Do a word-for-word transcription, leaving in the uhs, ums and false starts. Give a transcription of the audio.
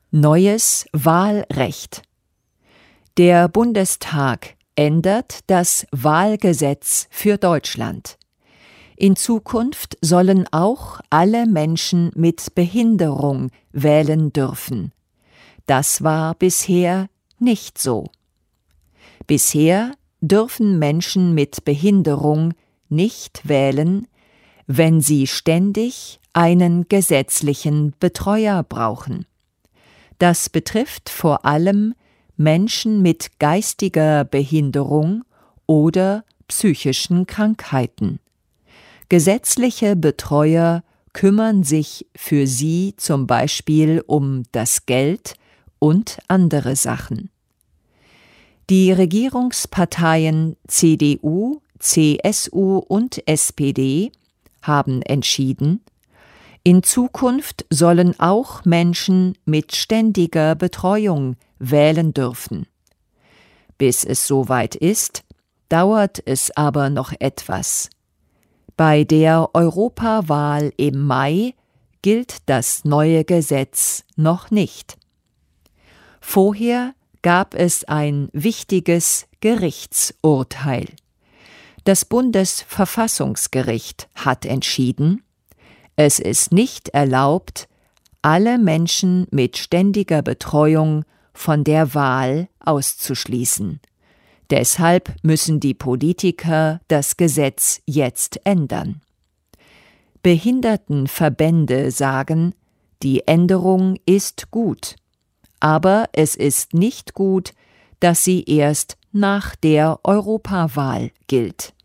Neues Wahlrecht. Der Bundestag ändert das Wahlgesetz für Deutschland. In Zukunft sollen auch alle Menschen mit Behinderung wählen dürfen. Das war bisher nicht so. Bisher dürfen Menschen mit Behinderung nicht wählen, wenn sie ständig einen gesetzlichen Betreuer brauchen. Das betrifft vor allem Menschen mit geistiger Behinderung oder psychischen Krankheiten. Gesetzliche Betreuer kümmern sich für sie zum Beispiel um das Geld und andere Sachen. Die Regierungsparteien C D U, C S U und S P D haben entschieden, in Zukunft sollen auch Menschen mit ständiger Betreuung wählen dürfen. Bis es soweit ist, dauert es aber noch etwas. Bei der Europawahl im Mai gilt das neue Gesetz noch nicht. Vorher gab es ein wichtiges Gerichtsurteil. Das Bundesverfassungsgericht hat entschieden, es ist nicht erlaubt, alle Menschen mit ständiger Betreuung von der Wahl auszuschließen. Deshalb müssen die Politiker das Gesetz jetzt ändern. Behindertenverbände sagen, die Änderung ist gut, aber es ist nicht gut, dass sie erst nach der Europawahl gilt.